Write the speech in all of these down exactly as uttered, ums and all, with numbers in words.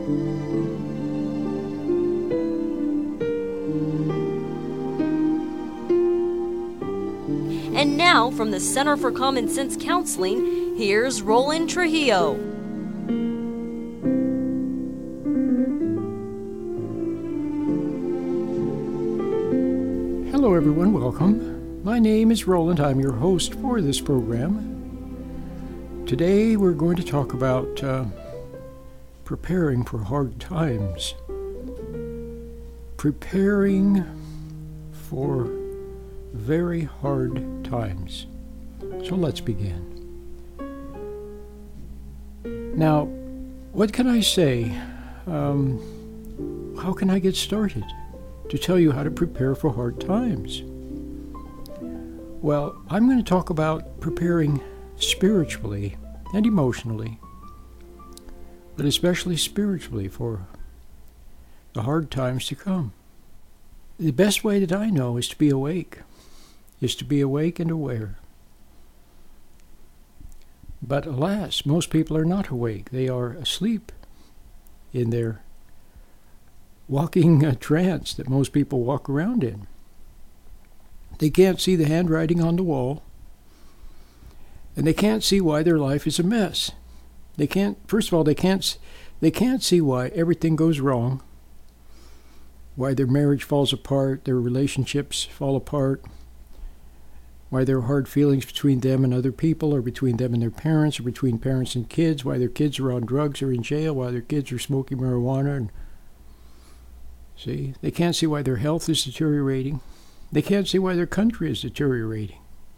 And now, from the Center for Common Sense Counseling, here's Roland Trujillo. Hello everyone, welcome. My name is Roland. I'm your host for this program. Today we're going to talk about uh, preparing for hard times. Preparing for very hard times. So let's begin. Now, what can I say? Um, how can I get started to tell you how to prepare for hard times? Well, I'm going to talk about preparing spiritually and emotionally, but especially spiritually for the hard times to come. The best way that I know is to be awake. is to be awake and aware. But alas, most people are not awake. They are asleep in their walking uh, trance that most people walk around in. They can't see the handwriting on the wall, and they can't see why their life is a mess. They can't, first of all, they can't, they can't see why everything goes wrong, why their marriage falls apart, their relationships fall apart, why there are hard feelings between them and other people, or between them and their parents, or between parents and kids, why their kids are on drugs or in jail, why their kids are smoking marijuana. And see, they can't see why their health is deteriorating. They can't see why their country is deteriorating.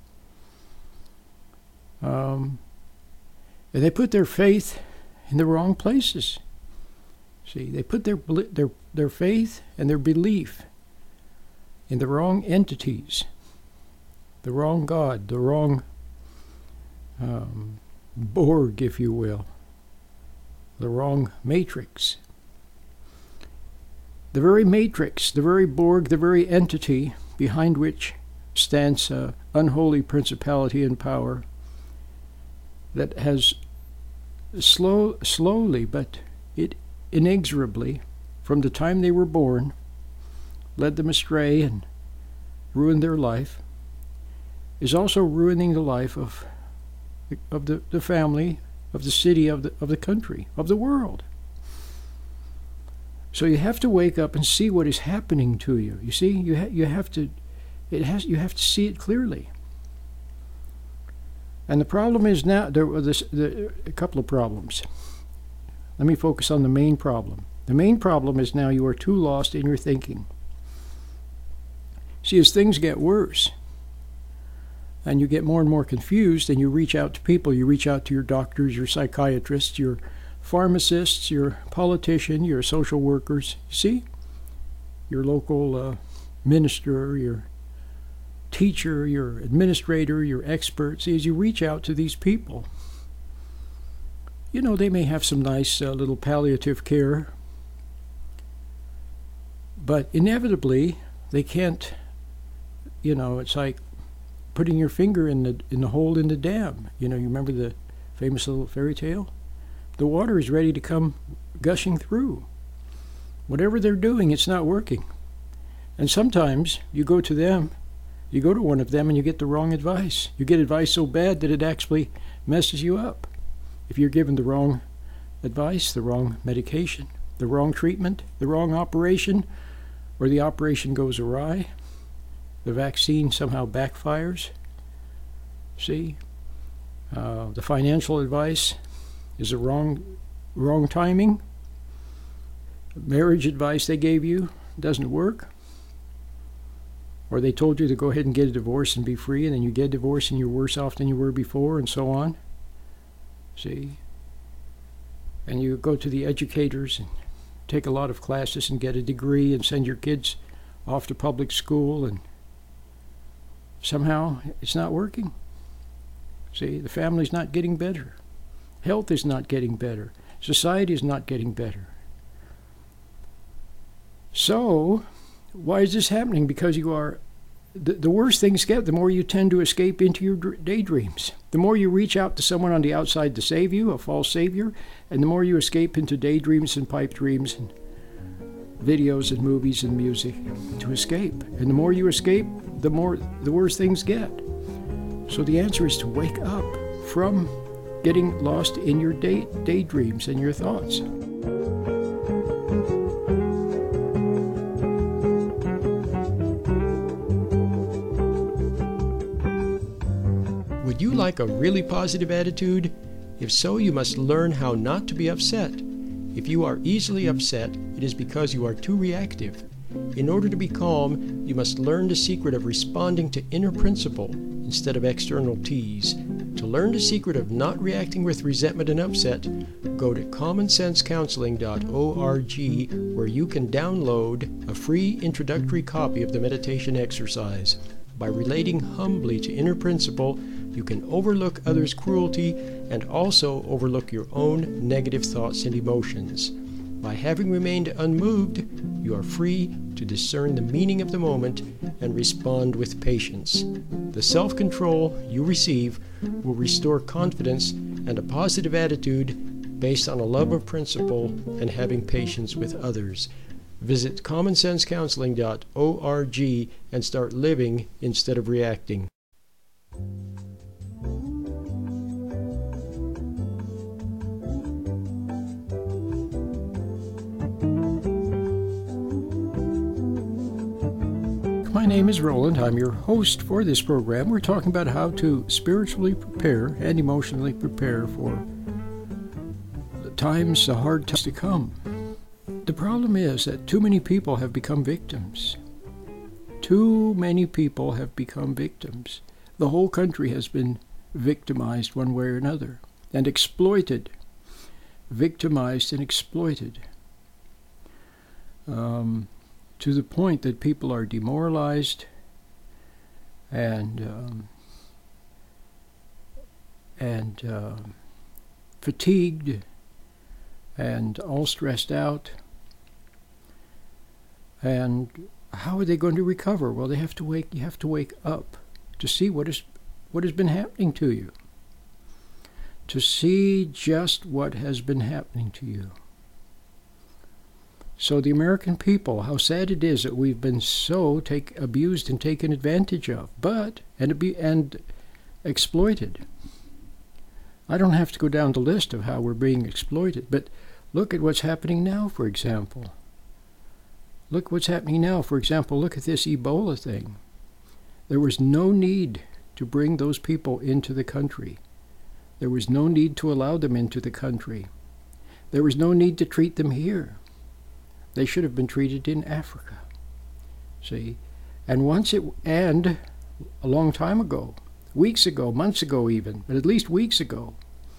Um, and they put their faith in the wrong places. See, they put their their their faith and their belief in the wrong entities. The wrong God, the wrong um, Borg, if you will, the wrong matrix. The very matrix, the very Borg, the very entity behind which stands an unholy principality and power that has slow, slowly, but it inexorably, from the time they were born, led them astray and ruined their life, is also ruining the life of of the, the family, of the city, of the of the country, of the world. So you have to wake up and see what is happening to you. You see, you ha- you have to it has you have to see it clearly. And the problem is now there were this, the, a couple of problems. Let me focus on the main problem. The main problem is now you are too lost in your thinking. See, as things get worse, and you get more and more confused, and you reach out to people. You reach out to your doctors, your psychiatrists, your pharmacists, your politician, your social workers. You see? Your local uh, minister, your teacher, your administrator, your experts. See, as you reach out to these people, you know, they may have some nice uh, little palliative care, but inevitably they can't, you know, it's like putting your finger in the in the hole in the dam. You know, you remember the famous little fairy tale? The water is ready to come gushing through. Whatever they're doing, it's not working. And sometimes you go to them, you go to one of them and you get the wrong advice. You get advice so bad that it actually messes you up. If you're given the wrong advice, the wrong medication, the wrong treatment, the wrong operation, or the operation goes awry, the vaccine somehow backfires. See, uh, the financial advice is the wrong, wrong timing. Marriage advice they gave you doesn't work. Or they told you to go ahead and get a divorce and be free, and then you get a divorce and you're worse off than you were before, and so on. See, and you go to the educators and take a lot of classes and get a degree and send your kids off to public school, and somehow it's not working. See, the family's not getting better. Health is not getting better. Society is not getting better. So, why is this happening? Because you are the, the worse things get, the more you tend to escape into your dr- daydreams. The more you reach out to someone on the outside to save you, a false savior, and the more you escape into daydreams and pipe dreams and videos and movies and music to escape. And the more you escape, the more the worse things get. So the answer is to wake up from getting lost in your day, daydreams and your thoughts. Would you like a really positive attitude? If so, you must learn how not to be upset. If you are easily upset, it is because you are too reactive. In order to be calm, you must learn the secret of responding to inner principle instead of external tease. To learn the secret of not reacting with resentment and upset, go to common sense counseling dot org, where you can download a free introductory copy of the meditation exercise. By relating humbly to inner principle, you can overlook others' cruelty and also overlook your own negative thoughts and emotions. By having remained unmoved, you are free to discern the meaning of the moment and respond with patience. The self-control you receive will restore confidence and a positive attitude based on a love of principle and having patience with others. Visit common sense counseling dot org and start living instead of reacting. My name is Roland. I'm your host for this program. We're talking about how to spiritually prepare and emotionally prepare for the times, the hard times to come. The problem is that too many people have become victims. Too many people have become victims. The whole country has been victimized one way or another and exploited. Victimized and exploited. Um... to the point that people are demoralized and um, and uh, fatigued and all stressed out. And how are they going to recover? Well, they have to wake. You have to wake up to see what is what has been happening to you. To see just what has been happening to you. So the American people, how sad it is that we've been so take, abused and taken advantage of, but and and exploited. I don't have to go down the list of how we're being exploited, but look at what's happening now, for example. Look what's happening now, for example. Look at this Ebola thing. There was no need to bring those people into the country. There was no need to allow them into the country. There was no need to treat them here. They should have been treated in Africa. See? And once it, and a long time ago, weeks ago, months ago even, but at least weeks ago,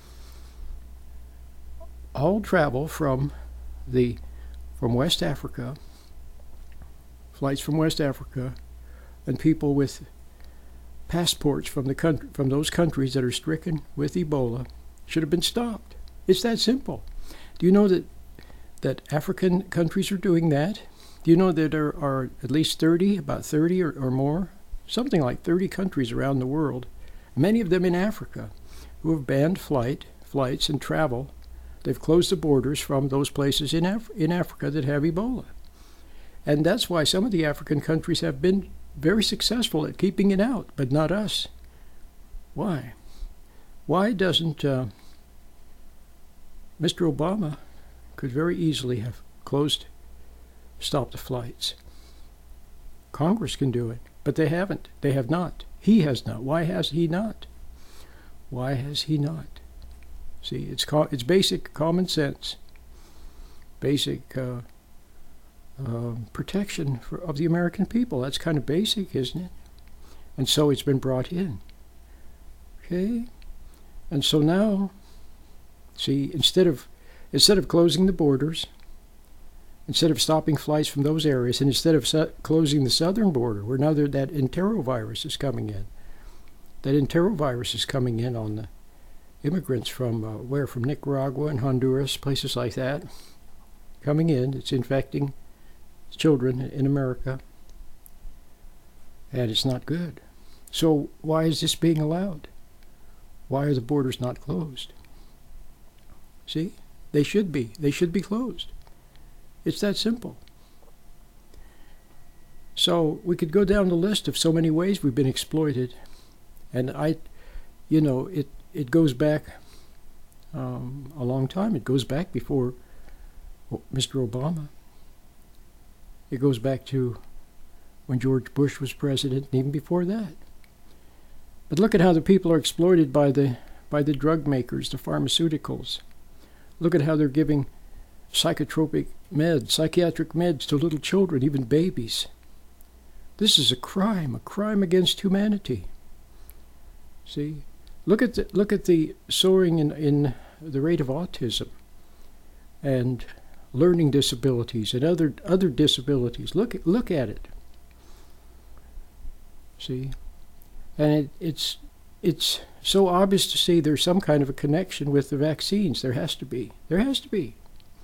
all travel from the, from West Africa, flights from West Africa, and people with passports from the country, from those countries that are stricken with Ebola should have been stopped. It's that simple. Do you know that that African countries are doing that? Do you know that there are at least thirty, about thirty or, or more, something like thirty countries around the world, many of them in Africa, who have banned flight, flights and travel. They've closed the borders from those places in, Af- in Africa that have Ebola. And that's why some of the African countries have been very successful at keeping it out, but not us. Why? Why doesn't uh, Mister Obama could very easily have closed, stopped the flights? Congress can do it, but they haven't. They have not. He has not. Why has he not? Why has he not? See, it's co- it's basic common sense, basic uh, uh, protection for, of the American people. That's kind of basic, isn't it? And so it's been brought in. Okay? And so now, see, instead of Instead of closing the borders, instead of stopping flights from those areas, and instead of su- closing the southern border, where now there, that enterovirus is coming in, that enterovirus is coming in on the immigrants from, uh, where, from Nicaragua and Honduras, places like that, coming in. It's infecting children in America. And it's not good. So why is this being allowed? Why are the borders not closed? See? They should be. They should be closed. It's that simple. So we could go down the list of so many ways we've been exploited. And I, you know, it, it goes back um, a long time. It goes back before Mister Obama. It goes back to when George Bush was president, and even before that. But look at how the people are exploited by the by the drug makers, the pharmaceuticals. Look at how they're giving psychotropic meds, psychiatric meds to little children, even babies. This is a crime, a crime against humanity. See? Look at the, look at the soaring in, in the rate of autism and learning disabilities and other other disabilities. Look look at it. See? And it, it's it's so obvious to see there's some kind of a connection with the vaccines. There has to be. There has to be.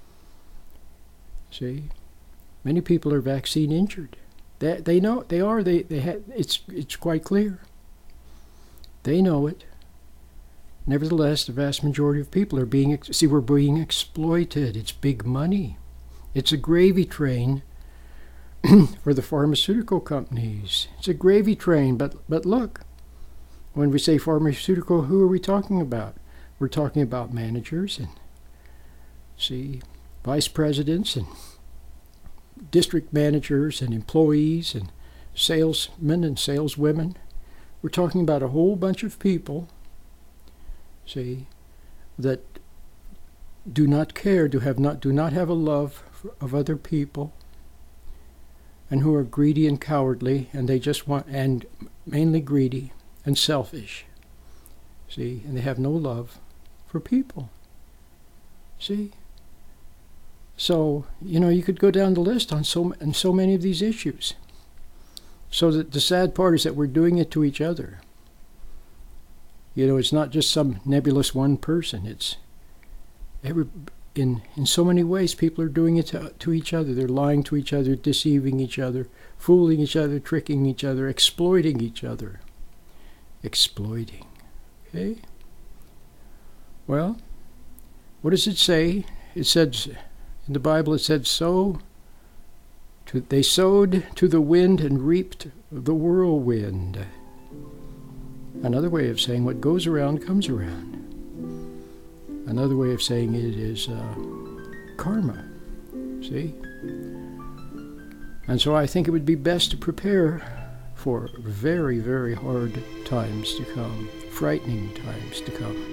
See? Many people are vaccine injured. They they know they are. They they ha- it's it's quite clear. They know it. Nevertheless, the vast majority of people are being ex- see we're being exploited. It's big money. It's a gravy train for the pharmaceutical companies. It's a gravy train, but but look, when we say pharmaceutical, who are we talking about? We're talking about managers and, see, vice presidents and district managers and employees and salesmen and saleswomen. We're talking about a whole bunch of people, see, that do not care, do have not do not have a love for, of other people, and who are greedy and cowardly, and they just want, and mainly greedy and selfish. See, and they have no love for people. See? So, you know, you could go down the list on so on so many of these issues. So that the sad part is that we're doing it to each other. You know, it's not just some nebulous one person. It's every in in so many ways people are doing it to, to each other. They're lying to each other, deceiving each other, fooling each other, tricking each other, exploiting each other. Exploiting. Okay? Well, what does it say? It said in the Bible, it said, sow to, they sowed to the wind and reaped the whirlwind. Another way of saying what goes around comes around. Another way of saying it is uh, karma. See? And so I think it would be best to prepare for very, very hard times to come, frightening times to come.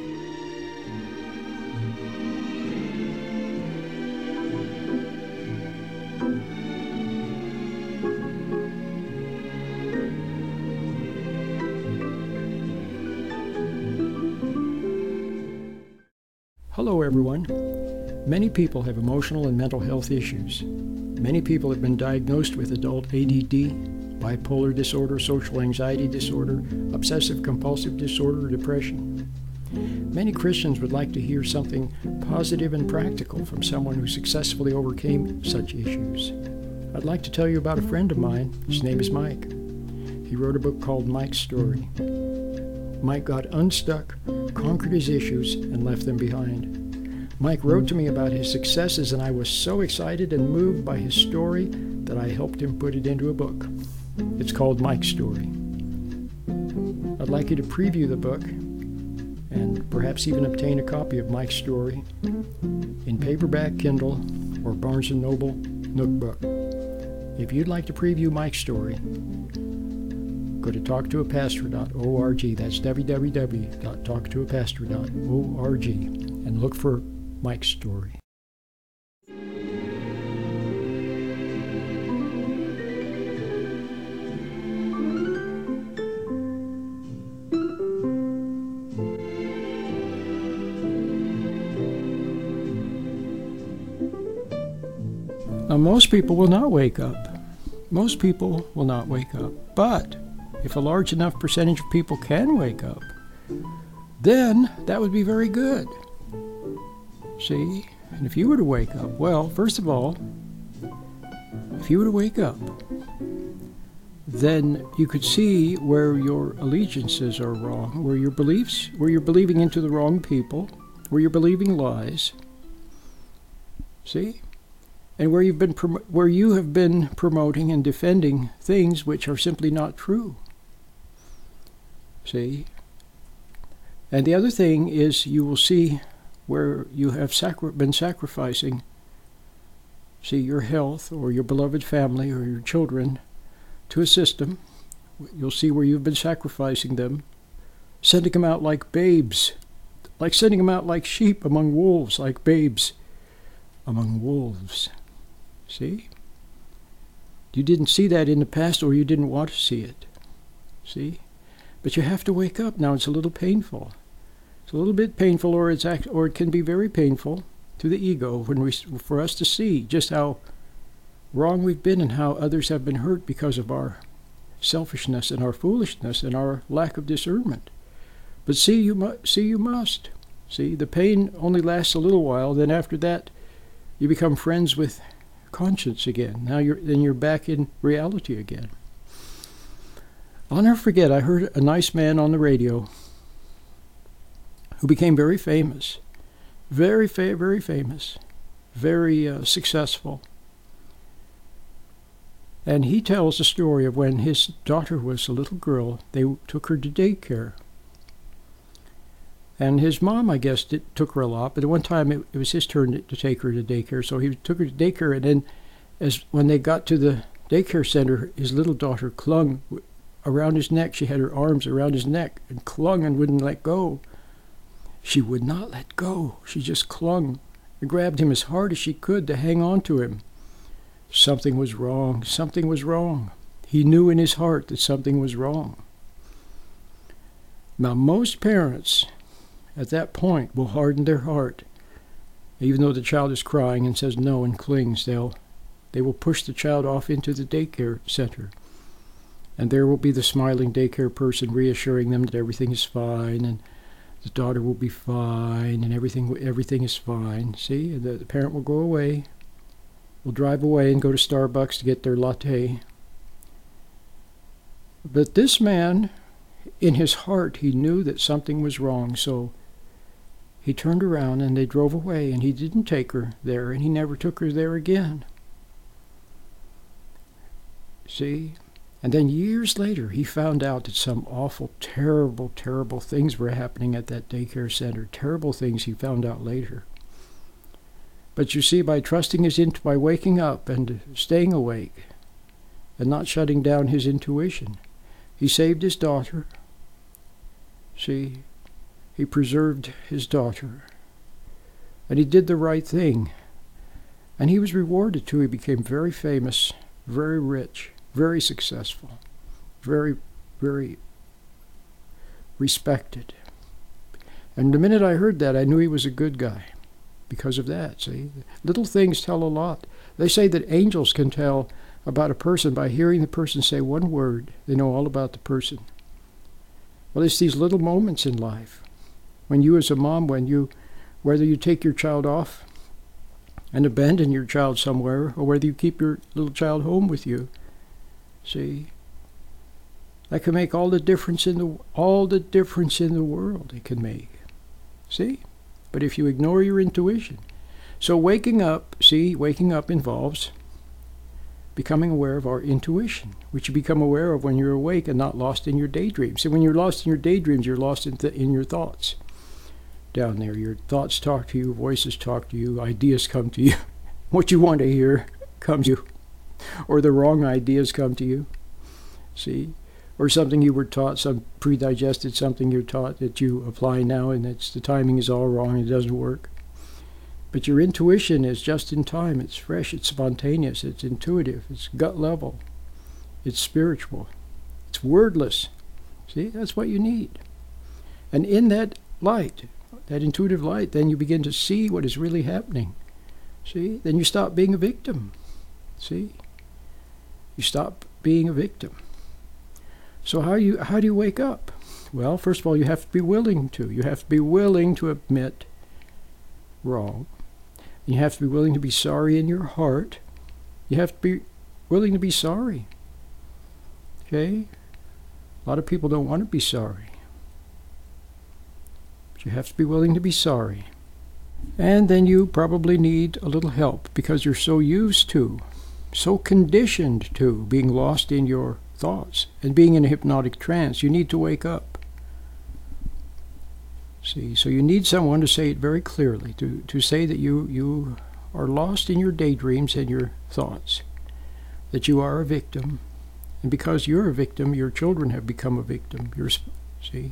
Hello, everyone. Many people have emotional and mental health issues. Many people have been diagnosed with adult A D D, bipolar disorder, social anxiety disorder, obsessive-compulsive disorder, or depression. Many Christians would like to hear something positive and practical from someone who successfully overcame such issues. I'd like to tell you about a friend of mine. His name is Mike. He wrote a book called Mike's Story. Mike got unstuck, conquered his issues, and left them behind. Mike wrote to me about his successes, and I was so excited and moved by his story that I helped him put it into a book. It's called Mike's Story. I'd like you to preview the book and perhaps even obtain a copy of Mike's Story in paperback, Kindle, or Barnes and Noble Nook Book. If you'd like to preview Mike's Story, go to talk to a pastor dot org. That's w w w dot talk to a pastor dot org and look for Mike's Story. Now, most people will not wake up. Most people will not wake up. But if a large enough percentage of people can wake up, then that would be very good. See? And if you were to wake up, well, first of all, if you were to wake up, then you could see where your allegiances are wrong, where your beliefs, where you're believing into the wrong people, where you're believing lies. See? And where you've been prom- where you have been promoting and defending things which are simply not true. See? And the other thing is you will see where you have sacri- been sacrificing, see, your health or your beloved family or your children to a system. You'll see where you've been sacrificing them, sending them out like babes, like sending them out like sheep among wolves, like babes among wolves. See? You didn't see that in the past, or you didn't want to see it. See? But you have to wake up now. It's a little painful. It's a little bit painful, or it's act, or it can be very painful to the ego when we, for us to see just how wrong we've been and how others have been hurt because of our selfishness and our foolishness and our lack of discernment. But see, you mu- see, you must. See, the pain only lasts a little while. Then after that, you become friends with conscience again. Now you're then you're back in reality again. I'll never forget, I heard a nice man on the radio who became very famous, very, fa- very famous, very uh, successful. And he tells the story of when his daughter was a little girl. They took her to daycare. And his mom, I guess, did, took her a lot, but at one time it, it was his turn to, to take her to daycare. So he took her to daycare, and then as when they got to the daycare center, his little daughter clung around his neck. She had her arms around his neck and clung and wouldn't let go. She would not let go. She just clung and grabbed him as hard as she could to hang on to him. Something was wrong. Something was wrong. He knew in his heart that something was wrong. Now, most parents at that point will harden their heart. Even though the child is crying and says no and clings, they'll, they will push the child off into the daycare center. And there will be the smiling daycare person reassuring them that everything is fine and the daughter will be fine and everything everything is fine. See, and the, the parent will go away, will drive away and go to Starbucks to get their latte. But this man, in his heart, he knew that something was wrong, so he turned around and they drove away, and he didn't take her there, and he never took her there again. See? And then years later, he found out that some awful, terrible, terrible things were happening at that daycare center. Terrible things he found out later. But you see, by trusting his int- by waking up and staying awake and not shutting down his intuition, he saved his daughter. See, he preserved his daughter. And he did the right thing. And he was rewarded too. He became very famous, very rich, very successful, very, very respected. And the minute I heard that, I knew he was a good guy because of that, see? Little things tell a lot. They say that angels can tell about a person by hearing the person say one word. They know all about the person. Well, it's these little moments in life. When you as a mom, when you, whether you take your child off and abandon your child somewhere, or whether you keep your little child home with you, see, that can make all the difference in the all the difference in the world. It can make, see. But if you ignore your intuition, so waking up, see, waking up involves becoming aware of our intuition, which you become aware of when you're awake and not lost in your daydreams. See, when you're lost in your daydreams, you're lost in th- in your thoughts. Down there, your thoughts talk to you, voices talk to you, ideas come to you. What you want to hear comes to you. Or the wrong ideas come to you, see? Or something you were taught, some pre-digested something you're taught that you apply now, and it's the timing is all wrong, it doesn't work. But your intuition is just in time, it's fresh, it's spontaneous, it's intuitive, it's gut level, it's spiritual, it's wordless. See, that's what you need. And in that light, that intuitive light, then you begin to see what is really happening. See, then you stop being a victim. See? You stop being a victim. So how you how do you wake up? Well, first of all, you have to be willing to. You have to be willing to admit wrong. You have to be willing to be sorry in your heart. You have to be willing to be sorry. Okay? A lot of people don't want to be sorry. But you have to be willing to be sorry. And then you probably need a little help because you're so used to, so conditioned to being lost in your thoughts and being in a hypnotic trance. You need to wake up. See, so you need someone to say it very clearly, to, to say that you, you are lost in your daydreams and your thoughts, that you are a victim. And because you're a victim, your children have become a victim. You're, see?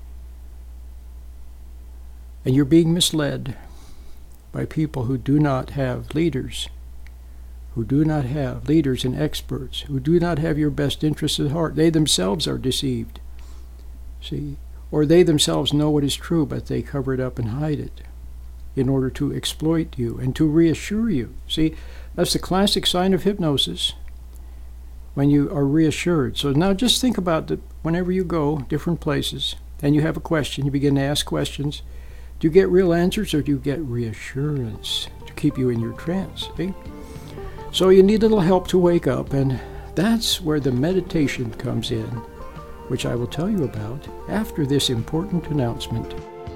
And you're being misled by people who do not have leaders, who do not have leaders and experts, who do not have your best interests at heart. They themselves are deceived, see? Or they themselves know what is true, but they cover it up and hide it in order to exploit you and to reassure you. See, that's the classic sign of hypnosis, when you are reassured. So now just think about that whenever you go different places and you have a question, you begin to ask questions. Do you get real answers or do you get reassurance to keep you in your trance? See? So you need a little help to wake up, and that's where the meditation comes in, which I will tell you about after this important announcement.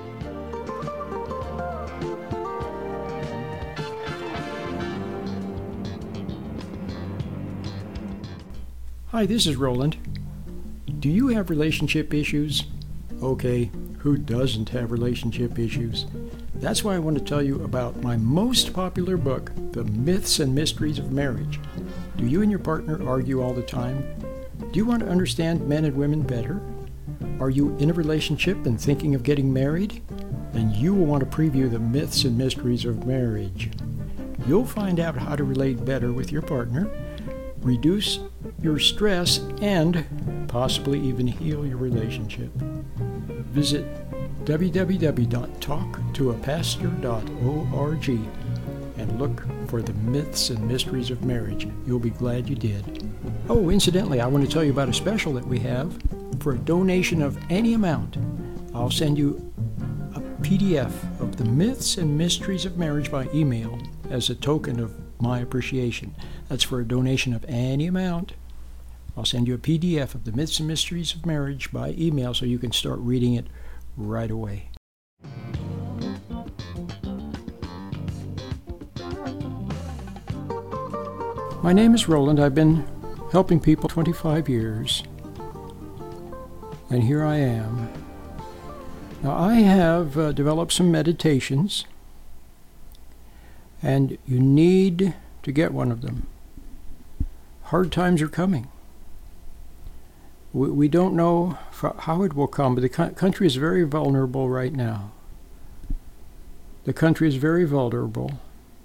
Hi, this is Roland. Do you have relationship issues? Okay, who doesn't have relationship issues? That's why I want to tell you about my most popular book, The Myths and Mysteries of Marriage. Do you and your partner argue all the time? Do you want to understand men and women better? Are you in a relationship and thinking of getting married? Then you will want to preview The Myths and Mysteries of Marriage. You'll find out how to relate better with your partner, reduce your stress, and possibly even heal your relationship. Visit w w w dot talk to a pastor dot org and look for The Myths and Mysteries of Marriage. You'll be glad you did. Oh, incidentally, I want to tell you about a special that we have. For a donation of any amount, I'll send you a P D F of The Myths and Mysteries of Marriage by email as a token of my appreciation. That's for a donation of any amount. I'll send you a P D F of The Myths and Mysteries of Marriage by email so you can start reading it right away. My name is Roland. I've been helping people twenty-five years. And here I am. Now I have uh, developed some meditations, and you need to get one of them. Hard times are coming. We, we don't know how it will come, but the co- country is very vulnerable right now. The country is very vulnerable,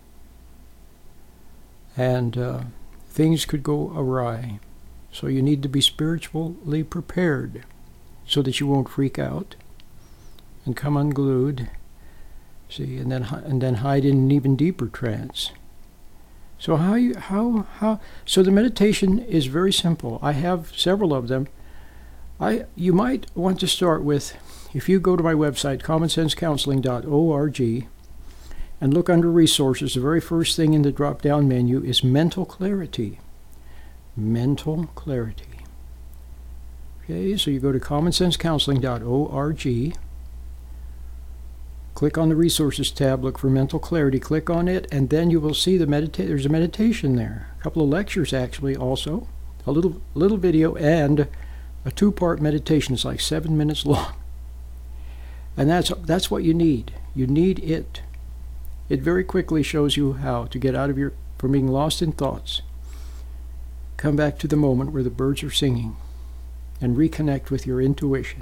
and uh, things could go awry. So you need to be spiritually prepared so that you won't freak out and come unglued, see, and then and then hide in an even deeper trance. So how you how how so the meditation is very simple. I have several of them. I you might want to start with, if you go to my website common sense counseling dot org and look under resources, the very first thing in the drop-down menu is mental clarity. Mental clarity. Okay, so you go to common sense counseling dot org, click on the resources tab, look for mental clarity, click on it, and then you will see the medita- there's a meditation there. A couple of lectures actually also, a little little video, and a two-part meditation. It's like seven minutes long. And that's that's what you need. You need it. It very quickly shows you how to get out of your, from being lost in thoughts. Come back to the moment where the birds are singing and reconnect with your intuition.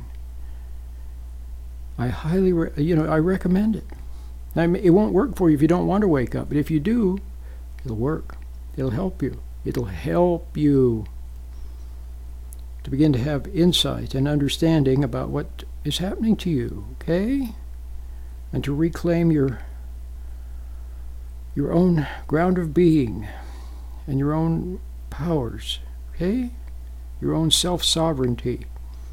I highly, re- you know, I recommend it. I mean, it won't work for you if you don't want to wake up, but if you do, it'll work. It'll help you. It'll help you to begin to have insight and understanding about what is happening to you, okay? And to reclaim your your own ground of being and your own powers, okay? Your own self-sovereignty.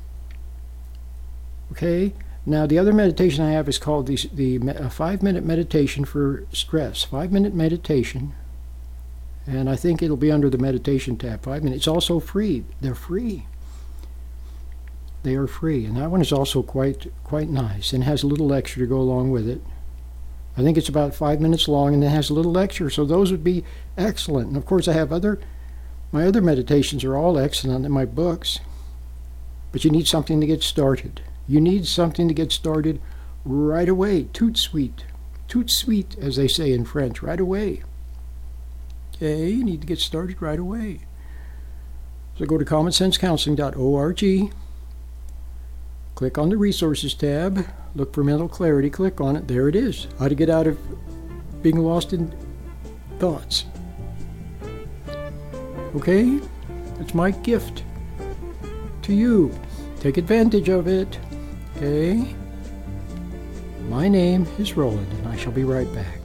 Okay? Now, the other meditation I have is called the, the uh, five-minute meditation for stress. Five-minute meditation. And I think it'll be under the meditation tab. Five minutes. It's also free. They're free. They are free. And that one is also quite quite nice and has a little lecture to go along with it. I think it's about five minutes long and it has a little lecture. So those would be excellent. And of course I have other, my other meditations are all excellent in my books. But you need something to get started. You need something to get started right away. Tout suite. Tout suite, as they say in French, right away. Okay, you need to get started right away. So go to common sense counseling dot org. Click on the Resources tab. Look for Mental Clarity. Click on it. There it is. How to get out of being lost in thoughts. Okay? That's my gift to you. Take advantage of it. Okay? My name is Roland, and I shall be right back.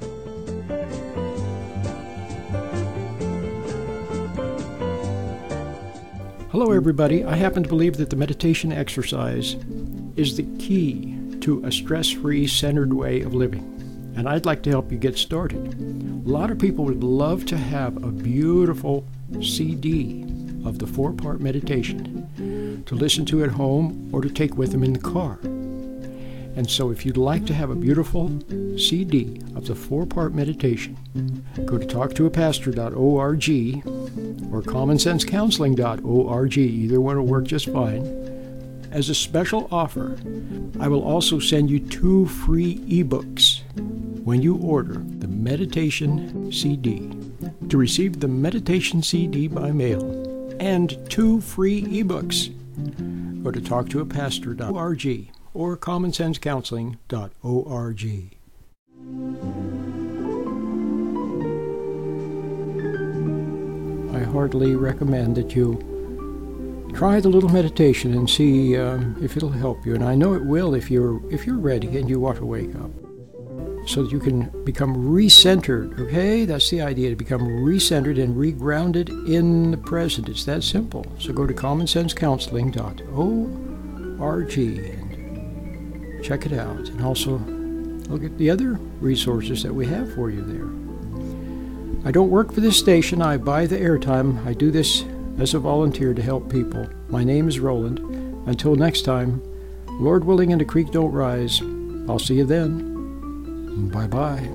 Hello, everybody. I happen to believe that the meditation exercise is the key to a stress-free, centered way of living, and I'd like to help you get started. A lot of people would love to have a beautiful C D of the four-part meditation to listen to at home or to take with them in the car. And so if you'd like to have a beautiful C D of the four-part meditation, go to talk to a pastor dot org or common sense counseling dot org. Either one will work just fine. As a special offer, I will also send you two free ebooks when you order the meditation C D. To receive the meditation C D by mail and two free ebooks, go to talk to a pastor dot org or common sense counseling dot org. I heartily recommend that you try the little meditation and see um, if it'll help you. And I know it will if you're if you're ready and you want to wake up, so that you can become recentered. Okay, that's the idea, to become recentered and regrounded in the present. It's that simple. So go to common sense counseling dot org and check it out, and also look at the other resources that we have for you there. I don't work for this station. I buy the airtime. I do this as a volunteer to help people. My name is Roland. Until next time, Lord willing and the creek don't rise. I'll see you then. Bye-bye.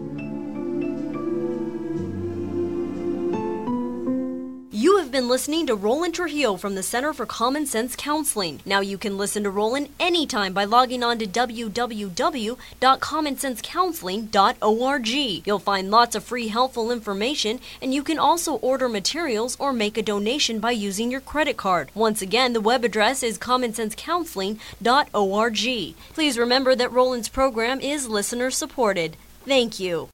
You have been listening to Roland Trujillo from the Center for Common Sense Counseling. Now you can listen to Roland anytime by logging on to w w w dot common sense counseling dot org. You'll find lots of free helpful information, and you can also order materials or make a donation by using your credit card. Once again, the web address is common sense counseling dot org. Please remember that Roland's program is listener supported. Thank you.